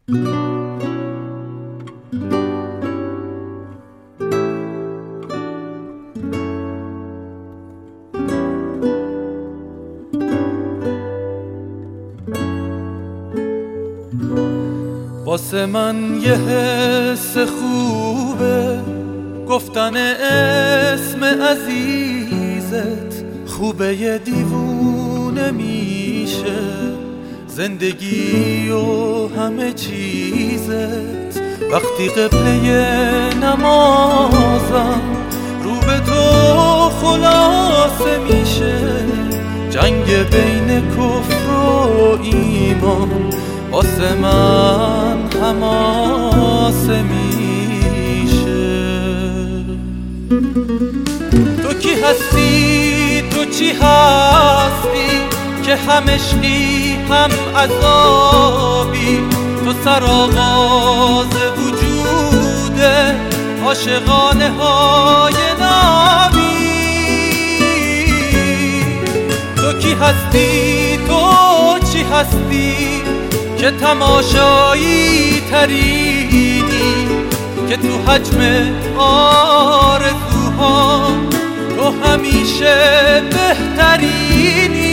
واسه من یه حس خوبه گفتن اسم عزیزت، خوبه یه دیوونه میشه زندگی و همه چیزت. وقتی قبله نمازم رو به تو خلاصه میشه، جنگ بین کفر و ایمان واسه من حماسه میشه. تو کی هستی؟ تو چی هستی که هم عشقی هم عذابی؟ تو سرآغاز وجود عاشقانه های نابی. تو کی هستی؟ تو چی هستی که تماشایی ترینی، که تو حجم آرزوها تو همیشه بهترینی.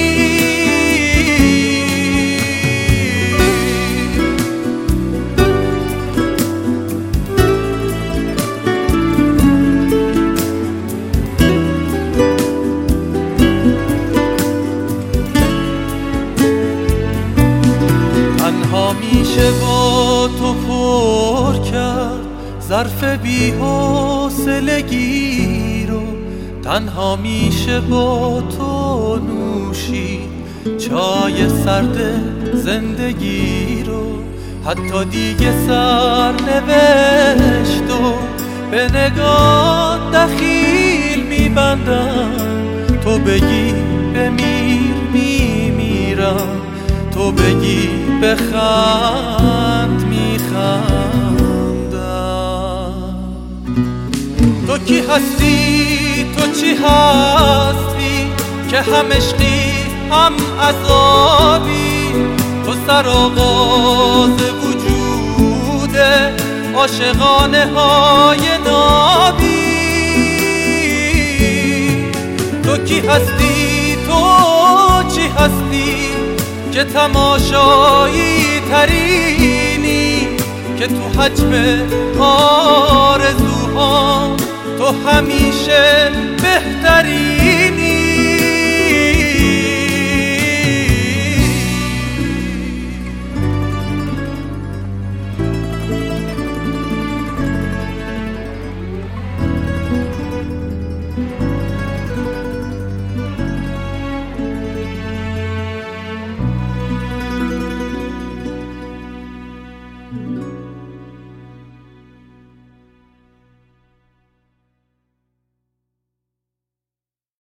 تنها میشه با تو پر کرد ظرف بی حوصلگی رو، تنها میشه با تو نوشی چای سرد زندگی رو. حتی دیگه سرنوشت و به نگاه دخیل میبندم، تو بگی بمیر میمیرم، تو بگی بخند میخندم. تو کی هستی؟ تو چی هستی که هم عشقی هم عذابی؟ تو سرآغاز وجود عاشقانه های نابی. تو کی هستی؟ تو چی هستی که تماشایی ترینی، که تو حجم آرزوها تو همیشه بهتری.